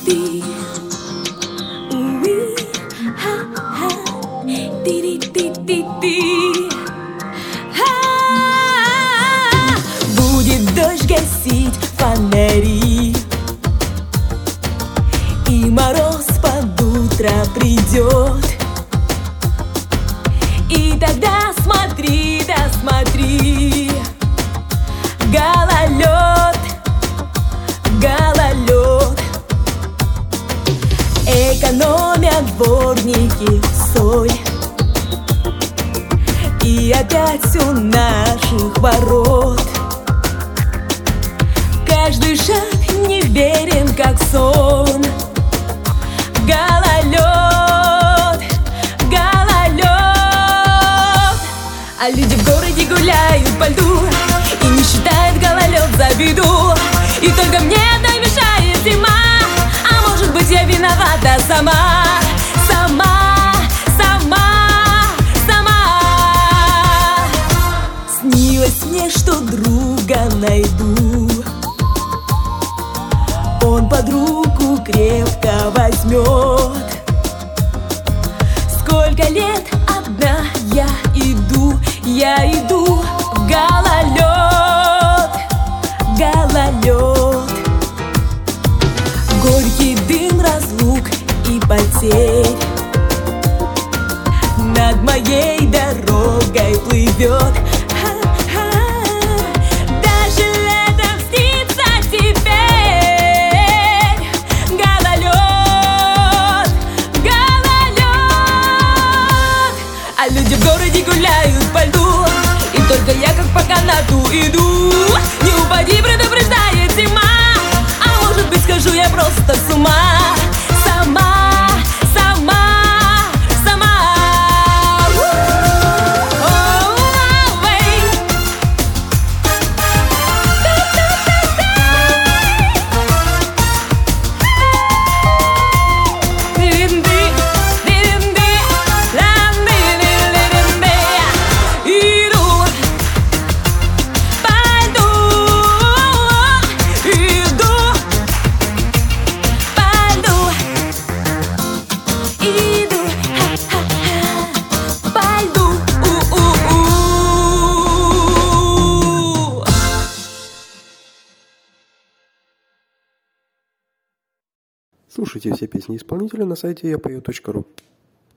ты. Уи, ха-ха, ты. Будет дождь гасить фонари, и мороз под утро придет. И тогда смотри, да смотри, гололед, гололед. Экономят дворники соль, и опять у наших ворот каждый шаг неверен, как сон. Гололед, гололед. А люди в городе гуляют по льду и не считают гололед за беду. И только мне это мешает зима. А может быть, я виновата сама. Снилось мне, что друга найду, он под руку крепко возьмет. Сколько лет одна я иду в гололед, гололед. Горький дым разлук и потерь над моей дорогой плывет. А люди в городе гуляют по льду, и только я как по канату иду. Не упади, предупреждает зима. А может быть, скажу я просто с ума. Слушайте все песни исполнителя на сайте yapою.ru.